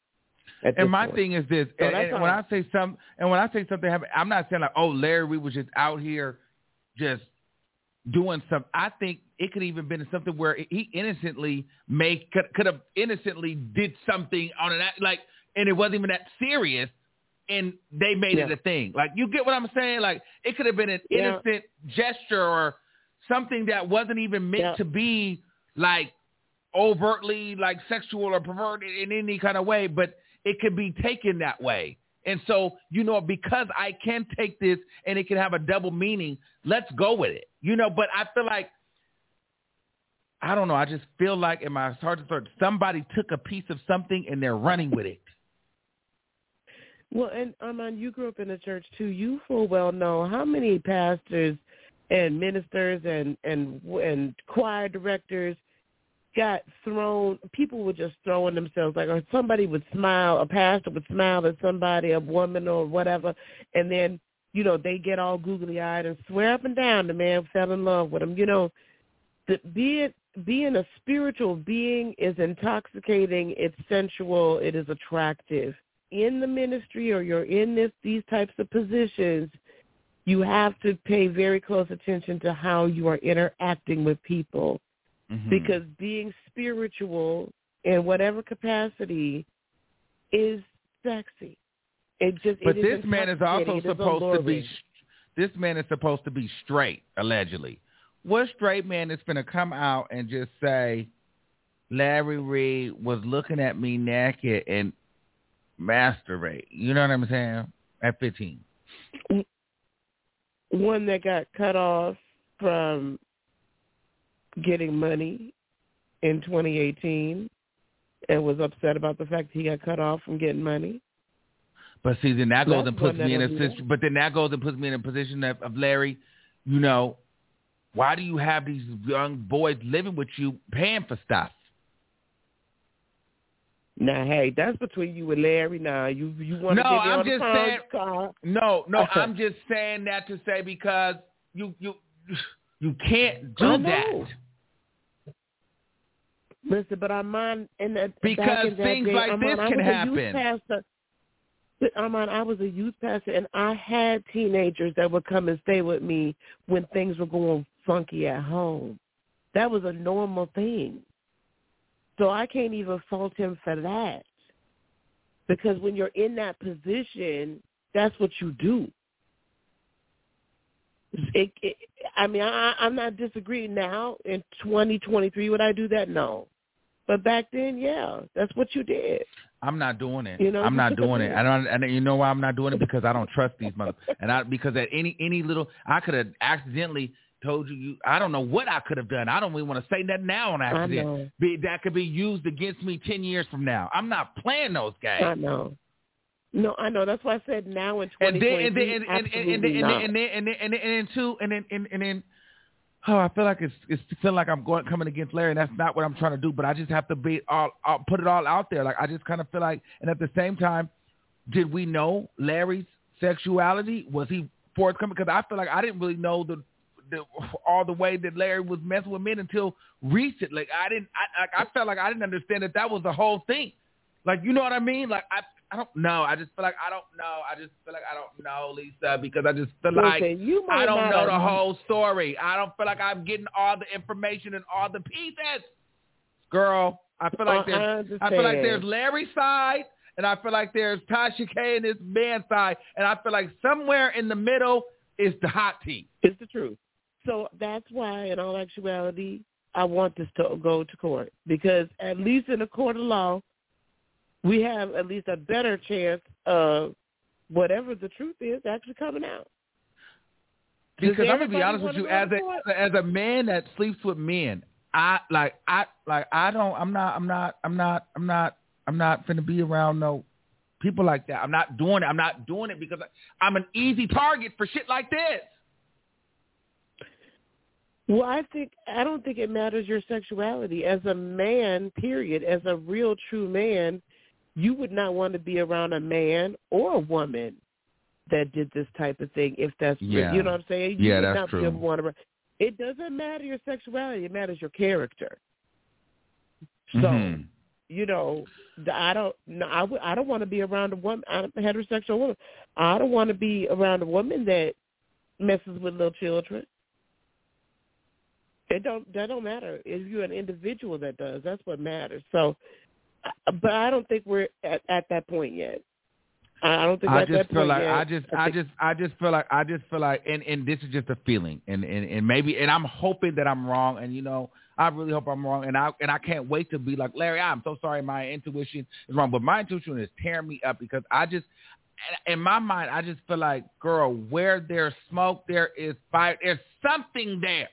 At and this my point. thing is this, So and, that's and when all. I say some, and when I say something happened, I'm not saying like, oh, Larry Reed was just out here just doing some. I think it could even been something where he innocently make could, could have innocently did something on an act like, and it wasn't even that serious, and they made Yeah. it a thing. Like, you get what I'm saying? Like, it could have been an Yeah. innocent gesture or something that wasn't even meant Yeah. to be like overtly like sexual or perverted in any kind of way, but it could be taken that way. And so, you know, because I can take this and it can have a double meaning, let's go with it. You know, but I feel like, I don't know, I just feel like in my heart to heart, somebody took a piece of something and they're running with it. Well, and Armand, you grew up in the church too. You full well know how many pastors and ministers and and and choir directors got thrown. People were just throwing themselves, like, or somebody would smile, a pastor would smile at somebody, a woman or whatever, and then, you know, they get all googly eyed and swear up and down the man fell in love with him. You know, the, being being a spiritual being is intoxicating. It's sensual. It is attractive. In the ministry, or you're in this these types of positions, you have to pay very close attention to how you are interacting with people, mm-hmm. because being spiritual in whatever capacity is sexy. It just but it this is man is also it supposed is to be. This man is supposed to be straight, allegedly. What straight man is going to come out and just say, Larry Reed was looking at me naked and masturbate? You know what I'm saying? At fifteen. One that got cut off from getting money in twenty eighteen and was upset about the fact that he got cut off from getting money. But see, then that goes That's and puts one me in a that'll do position. But then that goes and puts me in a position of, of Larry. You know, why do you have these young boys living with you, paying for stuff? Now, hey, that's between you and Larry. Now, you you want to no, give me I'm all the just time, saying. car? No, no, I'm just saying that to say because you you you can't do I that. know. Listen, but Armand, in the because back in that things day, like Armand, this I can was happen. A youth pastor. Armand, I was a youth pastor, and I had teenagers that would come and stay with me when things were going funky at home. That was a normal thing. So I can't even fault him for that. Because when you're in that position, that's what you do. It, it, I mean, I, I'm not disagreeing now. In twenty twenty-three, would I do that? No. But back then, yeah, that's what you did. I'm not doing it. You know, I'm you not took doing a- it. I don't. And you know why I'm not doing it? Because I don't trust these mother. And I because at any any little, I could have accidentally told you. You, I don't know what I could have done. I don't even want to say that now on accident. I know. Be, that could be used against me ten years from now. I'm not playing those games. I know. No, I know. That's why I said now in And twenty then and then twenty-three, and then and then absolutely and not. then and then and then and then, and then too and then and, and then. Oh, I feel like it's it's feel like I'm going coming against Larry, and that's not what I'm trying to do. But I just have to be all I'll put it all out there. Like I just kind of feel like, and at the same time, did we know Larry's sexuality? Was he forthcoming? Because I feel like I didn't really know the, the all the way that Larry was messing with men until recently. Like I didn't. I I felt like I didn't understand that that was the whole thing. Like you know what I mean? Like I. I don't know. I just feel like I don't know. I just feel like I don't know, Lisa, because I just feel like Listen, you might I don't not know the have- whole story. I don't feel like I'm getting all the information and all the pieces. Girl, I feel like Uh, I there's I, feel like understand. there's Larry's side and I feel like there's Tasha K and this man's side, and I feel like somewhere in the middle is the hot tea. It's the truth. So that's why, in all actuality, I want this to go to court, because at least in a court of law, we have at least a better chance of whatever the truth is actually coming out. Does Because I'm gonna be everybody honest with wanna you, go as to a court? as a man that sleeps with men, I like I like I don't I'm not I'm not I'm not I'm not I'm not finna be around no people like that. I'm not doing it. I'm not doing it because I, I'm an easy target for shit like this. Well, I think I don't think it matters your sexuality. As a man, period, as a real true man, you would not want to be around a man or a woman that did this type of thing if that's Yeah. you know what I'm saying? You Yeah, would that's not true. Be want to, it doesn't matter your sexuality, it matters your character. So Mhm. you know, I don't, no, I, w- I don't want to be around a woman, a heterosexual woman. I don't want to be around a woman that messes with little children. It don't, that don't matter. If you're an individual that does, that's what matters. So, but I don't think we're at, at that point yet. I don't think I at just that feel point like yet. I just I, I just I just feel like I just feel like and, and this is just a feeling and, and, and maybe and I'm hoping that I'm wrong and you know I really hope I'm wrong and I and I can't wait to be like Larry, I'm so sorry my intuition is wrong, but my intuition is tearing me up because I just in my mind I just feel like, girl, where there's smoke there is fire. There's something there.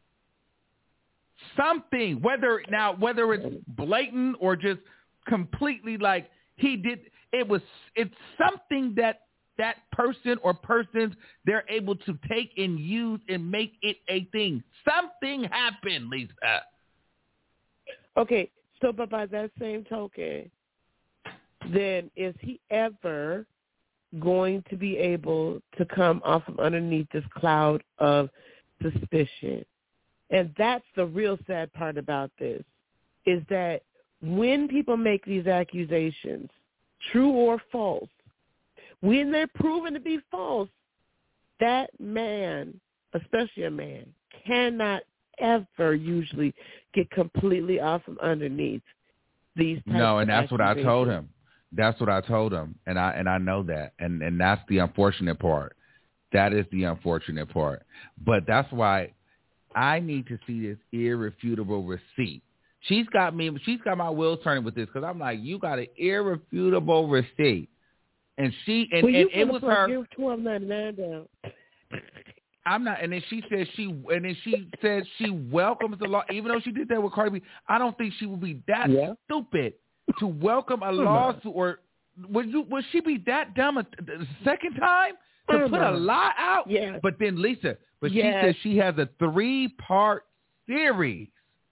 Something, whether now whether it's blatant or just completely like he did. It was, it's something that that person or persons, they're able to take and use and make it a thing. Something happened, Lisa. Okay, so but by that same token, then is he ever going to be able to come off of underneath this cloud of suspicion? And that's the real sad part about this, is that when people make these accusations, true or false, when they're proven to be false, that man, especially a man, cannot ever usually get completely off from underneath these types No, and of that's what I told him. That's what I told him, and I and I know that, and and that's the unfortunate part. That is the unfortunate part. But that's why I need to see this irrefutable receipt. She's got me. She's got my wheels turning with this because I'm like, you got an irrefutable receipt, and she and, well, and it was her. Give twelve ninety-nine down. I'm not. And then she said she and then she said she welcomes the law, even though she did that with Cardi B. I don't think she would be that yeah. stupid to welcome a lawsuit. Or would you? Would she be that dumb a, the second time to Come put on. a lie out? Yeah. But then Lisa, but yes. she said she has a three-part series.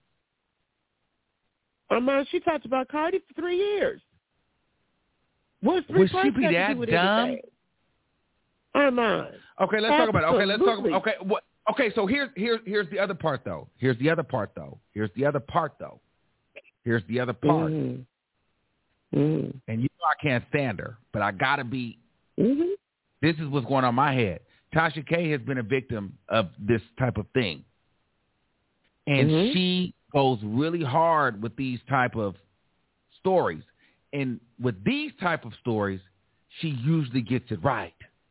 Armand, she talked about Cardi for three years. What's three Would parts she be got that to do with dumb? anything? Armand. Okay, let's talk about it. Okay, let's talk Absolutely. about okay. What? Okay, so here's here's here's the other part though. Here's the other part though. Here's the other part though. Here's the other part. Mm-hmm. Mm-hmm. And you know I can't stand her, but I gotta be. Mm-hmm. This is what's going on in my head. Tasha K has been a victim of this type of thing, and mm-hmm. she goes really hard with these type of stories. And with these type of stories, she usually gets it right.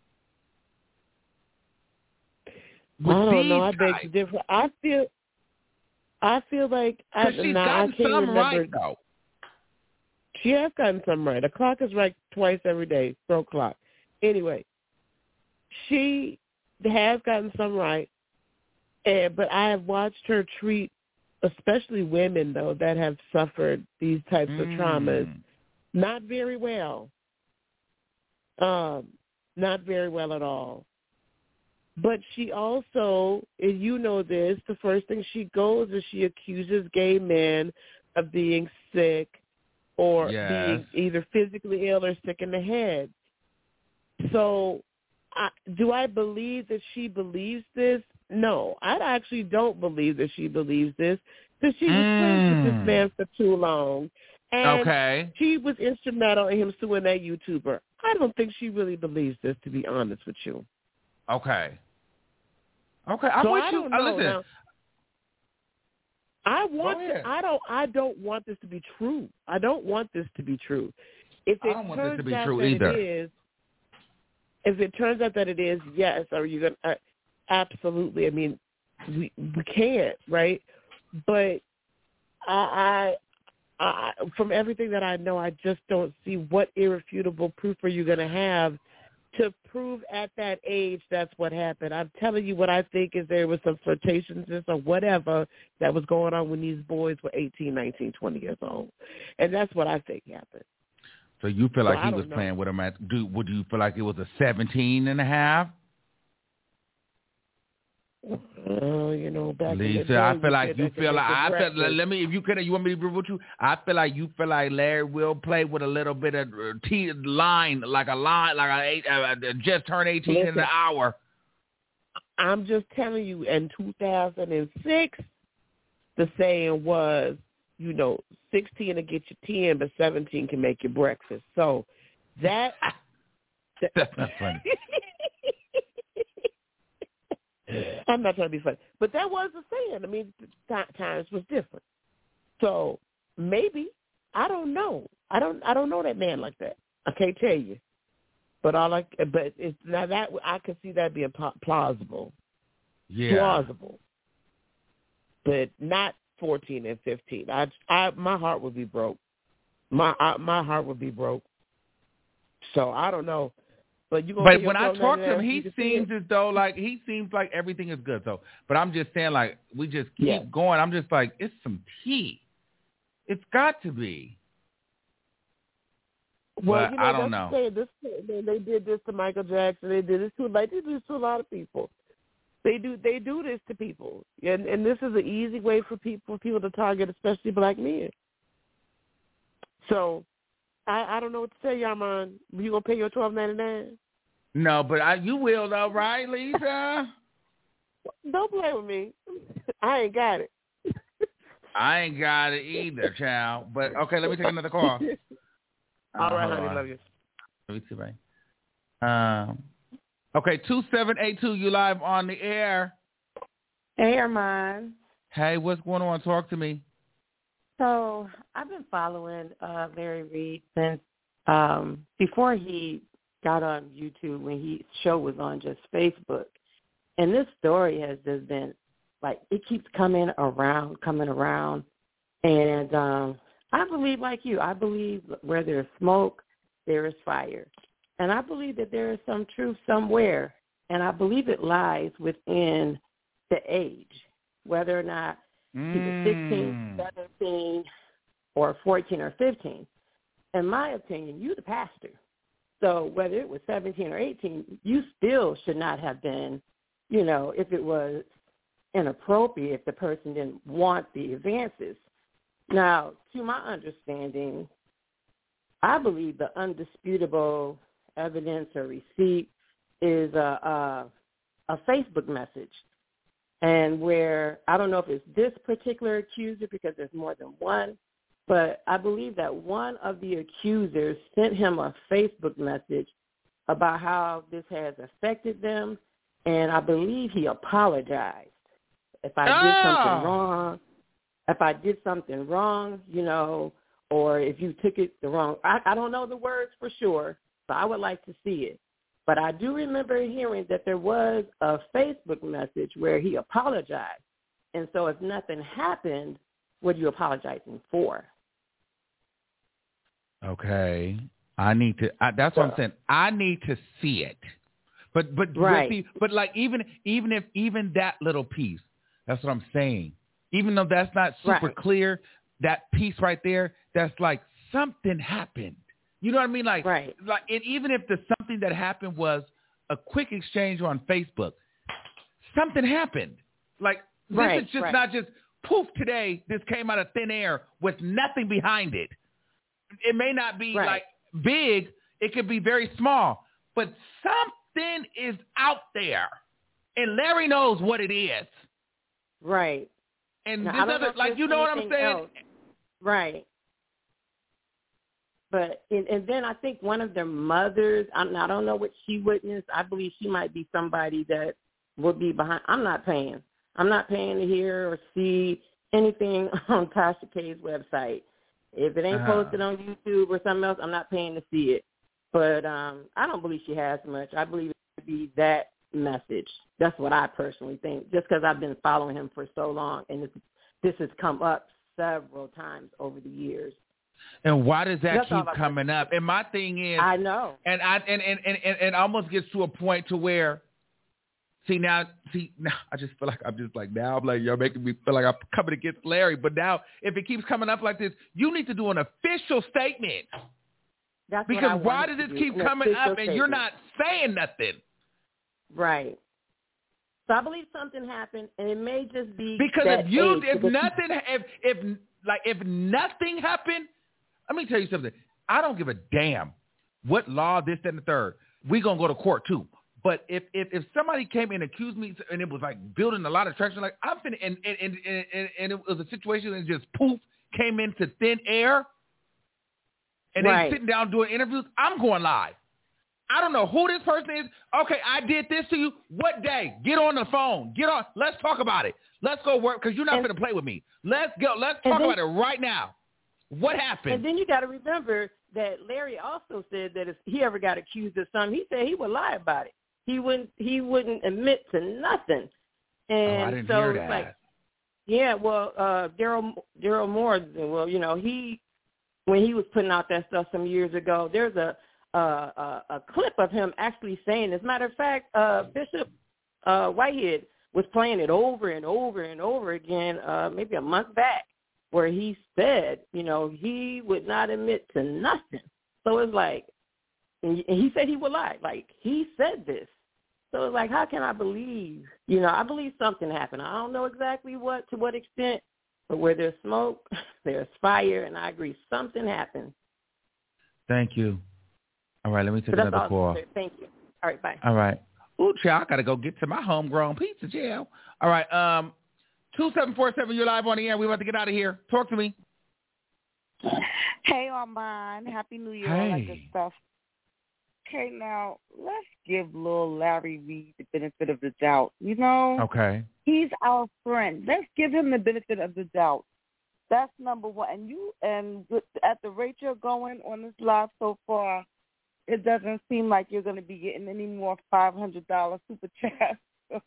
With I don't know. I type, beg to differ. I feel, I feel like I, she's now, gotten I can't some remember. right though. She has gotten some right. The clock is right twice every day. Pro clock. Anyway, she has gotten some right, and but I have watched her treat, especially women though that have suffered these types mm. of traumas, not very well. Um, not very well at all. But she also, and you know this, the first thing she goes is she accuses gay men of being sick or yes. being either physically ill or sick in the head. So I, do I believe that she believes this? No, I actually don't believe that she believes this because she was mm. friends with this man for too long. And okay. she was instrumental in him suing that YouTuber. I don't think she really believes this, to be honest with you. Okay. Okay, I'm so with I you. Don't Uh, know. listen, now, I want. Go ahead. To, I don't. I don't want this to be true. I don't want this to be true. If it I don't want turns this to be out true that either. It is, if it turns out that it is, yes, are you gonna? Uh, absolutely. I mean, we we can't, right? But I, I, I, from everything that I know, I just don't see what irrefutable proof are you going to have to prove at that age that's what happened. I'm telling you what I think is there was some flirtatiousness or whatever that was going on when these boys were eighteen, nineteen, twenty years old. And that's what I think happened. So you feel like well, he was know. playing with him at, do, would you feel like it was a seventeen and a half? Oh, you know, back Lisa, in the day, I feel like you feel like, I feel, breakfast. let me, if you could, you want me to be with you? I feel like you feel like Larry will play with a little bit of uh, t- line, like a line, like a eight, uh, just turned eighteen Listen, in an hour. I'm just telling you, in two thousand six, the saying was, you know, sixteen will get you ten, but seventeen can make you breakfast. So that that's not funny. I'm not trying to be funny, but that was the saying. I mean, t- times was different. So maybe I don't know. I don't. I don't know that man like that. I can't tell you. But all I. But it's now that I can see that being plausible. Yeah. Plausible. But not fourteen and fifteen. I. I. My heart would be broke. My. I, my heart would be broke. So I don't know. But you. But when I talk to him, he seems as though like he seems like everything is good. So, but I'm just saying, like we just keep yeah. going. I'm just like it's some tea. It's got to be. Well, but you know, I don't that's know. The this, they, they did this to Michael Jackson. They did this to. They did this to a lot of people. They do. They do this to people, and and this is an easy way for people for people to target, especially black men. So. I, I don't know what to tell you, Armand. You gonna pay your twelve ninety nine? No, but I, you will though, right, Lisa? Don't play with me. I ain't got it. I ain't got it either, child. But okay, let me take another call. All uh, right, honey, love you. Let me see, right. Um. Okay, two seven eight two. You live on the air. Hey, Armand. Hey, what's going on? Talk to me. So I've been following uh, Larry Reid since um, before he got on YouTube when his show was on just Facebook. And this story has just been, like, it keeps coming around, coming around. And um, I believe, like you, I believe where there's smoke, there is fire. And I believe that there is some truth somewhere. And I believe it lies within the age, whether or not he was sixteen, seventeen, or fourteen or fifteen. In my opinion, you're the pastor. So whether it was seventeen or eighteen, you still should not have been, you know, if it was inappropriate, if the person didn't want the advances. Now, to my understanding, I believe the undisputable evidence or receipt is a, a, a Facebook message. And where, I don't know if it's this particular accuser because there's more than one, but I believe that one of the accusers sent him a Facebook message about how this has affected them, and I believe he apologized. If I oh. did something wrong, if I did something wrong, you know, or if you took it the wrong, I, I don't know the words for sure, so I would like to see it. But I do remember hearing that there was a Facebook message where he apologized. And so if nothing happened, what are you apologizing for? Okay. I need to, I, that's what I'm saying. I need to see it. But, but, right. but, see, but like even, even if, even that little piece, that's what I'm saying. Even though that's not super right. clear, that piece right there, that's like something happened. You know what I mean? Like, right. like, and even if the something that happened was a quick exchange on Facebook, something happened. Like, this right, is just right. not just poof today. This came out of thin air with nothing behind it. It may not be right. like big. It could be very small, but something is out there, and Larry knows what it is. Right. And now, this other, like, you know what I'm saying? Else. Right. But and, and then I think one of their mothers, I, I don't know what she witnessed. I believe she might be somebody that would be behind. I'm not paying. I'm not paying to hear or see anything on Tasha K's website. If it ain't uh-huh. posted on YouTube or something else, I'm not paying to see it. But um, I don't believe she has much. I believe it would be that message. That's what I personally think, just because I've been following him for so long, and this, this has come up several times over the years. And why does that That's keep coming up? And my thing is, I know, and I and and and, and it almost gets to a point to where, see now, see now, I just feel like I'm just like now I'm like you're making me feel like I'm coming against Larry. But now, if it keeps coming up like this, you need to do an official statement. That's because what I why does this do, keep an coming up and statement. you're not saying nothing? Right. So I believe something happened, and it may just be because that if you age, if because nothing if if like if nothing happened. Let me tell you something. I don't give a damn what law, this, that, and the third. We're going to go to court, too. But if, if if somebody came and accused me and it was like building a lot of traction, like I'm finna, and, and, and, and, and it was a situation that just poof came into thin air and Right. they sitting down doing interviews, I'm going live. I don't know who this person is. Okay, I did this to you. What day? Get on the phone. Get on. Let's talk about it. Let's go work because you're not going to play with me. Let's go. Let's talk then, about it right now. What happened? And then you got to remember that Larry also said that if he ever got accused of something, he said he would lie about it. He wouldn't. He wouldn't admit to nothing. And oh, I didn't so hear it's that. like, yeah, well, uh, Daryl Daryl Moore. Well, you know, he when he was putting out that stuff some years ago, there's a uh, a, a clip of him actually saying. As a matter of fact, uh, Bishop uh, Whitehead was playing it over and over and over again, uh, maybe a month back, where he said, you know, he would not admit to nothing. So it's like, and he said he would lie. Like, he said this. So it's like, how can I believe? You know, I believe something happened. I don't know exactly what, to what extent, but where there's smoke, there's fire, and I agree, something happened. Thank you. All right, let me take So that's another all. call. Thank you. All right, bye. All right. Ooh, child, I got to go get to my homegrown pizza jail. All right, um, two seven four seven, you're live on the air. We're about to get out of here. Talk to me. Hey, Armand. Happy New Year, hey. all that good stuff. Okay, now, let's give little Larry Reed the benefit of the doubt. You know? Okay. He's our friend. Let's give him the benefit of the doubt. That's number one. And you, and with, at the rate you're going on this live so far, it doesn't seem like you're going to be getting any more five hundred dollars super chats.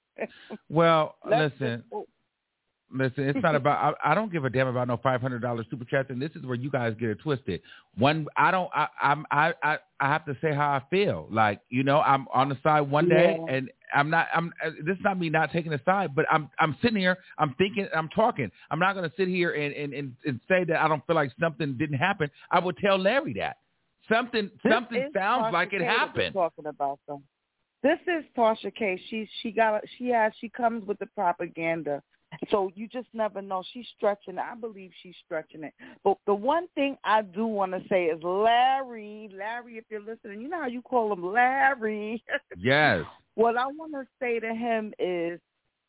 Well, Let's listen. just, Listen, it's not about. I, I don't give a damn about no five hundred dollars super chats, and this is where you guys get it twisted. One, I don't. I, I'm. I, I. I have to say how I feel. Like, you know, I'm on the side one day, yeah. and I'm not. I'm. This is not me not taking a side, but I'm. I'm sitting here. I'm thinking. I'm talking. I'm not going to sit here and, and and and say that I don't feel like something didn't happen. I would tell Larry that something. This something sounds Tasha like it K happened. Talking about them. This is Tasha K. She she got she has she comes with the propaganda. So you just never know. She's stretching it. I believe she's stretching it. But the one thing I do want to say is Larry, Larry, if you're listening, you know how you call him Larry. Yes. What I want to say to him is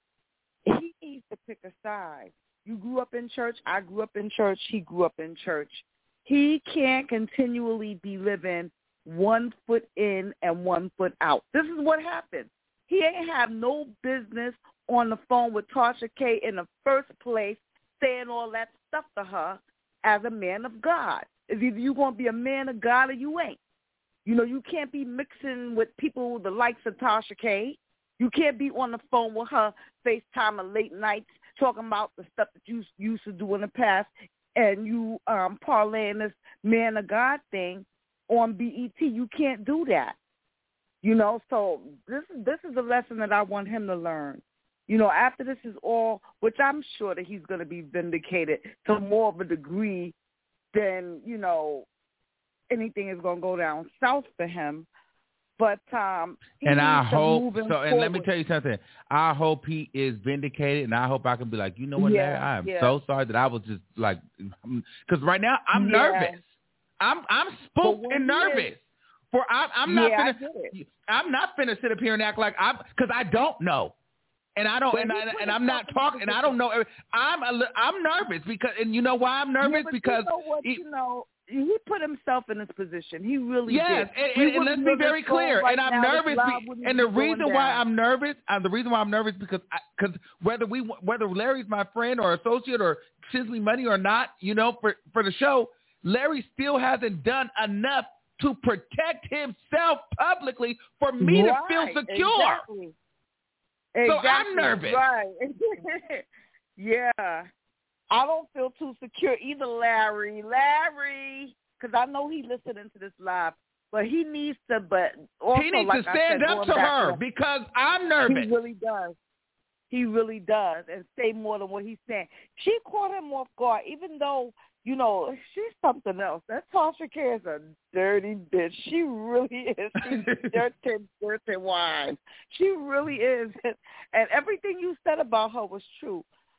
he needs to pick a side. You grew up in church. I grew up in church. He grew up in church. He can't continually be living one foot in and one foot out. This is what happened. He ain't have no business on the phone with Tasha K in the first place saying all that stuff to her as a man of God. It's either you're going to be a man of God or you ain't. You know, you can't be mixing with people the likes of Tasha K. You can't be on the phone with her FaceTime at late nights talking about the stuff that you used to do in the past and you um, parlaying this man of God thing on B E T. You can't do that. You know, so this is this is a lesson that I want him to learn. You know, after this is all, which I'm sure that he's going to be vindicated to more of a degree than, you know, anything is going to go down south for him. But um, and I hope so. Forward. And let me tell you something. I hope he is vindicated, and I hope I can be like, you know what, yeah, Larry? I am yeah. so sorry that I was just like, because right now I'm yeah. nervous. I'm I'm spooked and nervous. Is, For I, I'm not yeah, finna, I'm not finna sit up here and act like I'm, because I don't know. And I don't, and, I, and I'm not talking, and I don't know. I'm, a, I'm nervous because, and you know why I'm nervous? Yeah, but because you know what, he, you know, he put himself in this position. He really yes, did. and, and, and let's be very clear. Right and I'm now, nervous, be, and the reason why I'm nervous, uh, the reason why I'm nervous because, because whether we, whether Larry's my friend or associate or Chisley Money or not, you know, for for the show, Larry still hasn't done enough to protect himself publicly for me right, to feel secure. Exactly. So exactly. I'm nervous. Right. yeah. I don't feel too secure either, Larry. Larry, because I know he's listening to this live, but he needs to, but also, he needs like to stand I said, up to her to because I'm nervous. He really does. He really does, and say more than what he's saying. She caught him off guard, even though, you know, she's something else. That Tasha K is a dirty bitch. She really is. She's dirty, dirty wine. She really is. And everything you said about her was true.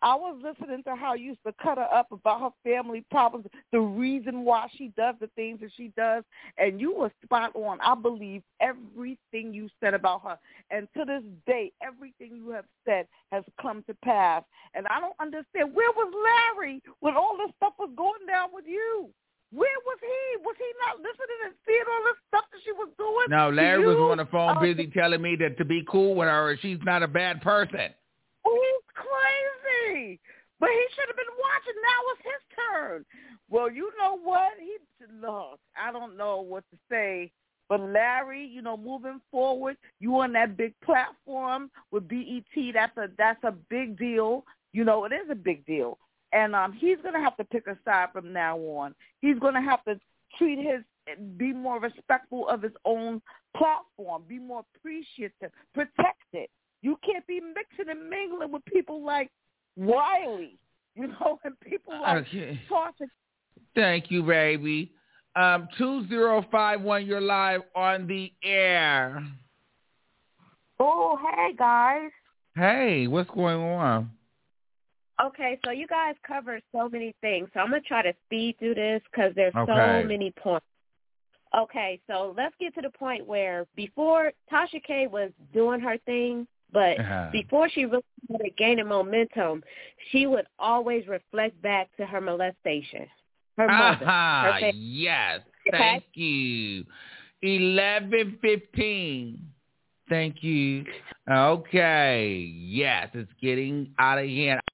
I was listening to how you used to cut her up about her family problems, the reason why she does the things that she does, and you were spot on. I believe everything you said about her. And to this day, everything you have said has come to pass. And I don't understand, where was Larry when all this stuff was going down with you? Where was he? Was he not listening and seeing all this stuff that she was doing? No, Larry was on the phone uh, busy telling me that to be cool with her, she's not a bad person. He's crazy. But he should have been watching. Now it's his turn. Well, you know what? He look, I don't know what to say. But Larry, you know, moving forward, you on that big platform with B E T. That's a that's a big deal. You know, it is a big deal. And um, he's going to have to pick a side from now on. He's going to have to treat his, be more respectful of his own platform, be more appreciative, protect it. You can't be mixing and mingling with people like Wiley, you know, and people like okay. Tasha. Thank you, baby. Um, two zero five one, you're live on the air. Oh, hey, guys. Hey, what's going on? Okay, so you guys covered so many things, so I'm going to try to speed through this because there's okay. so many points. Okay, so let's get to the point where before Tasha K was doing her thing, but uh-huh. before she really started gaining momentum, she would always reflect back to her molestation. Her mother. Uh-huh. Her yes, okay? Thank you. eleven fifteen. Thank you. Okay. Yes, it's getting out of hand.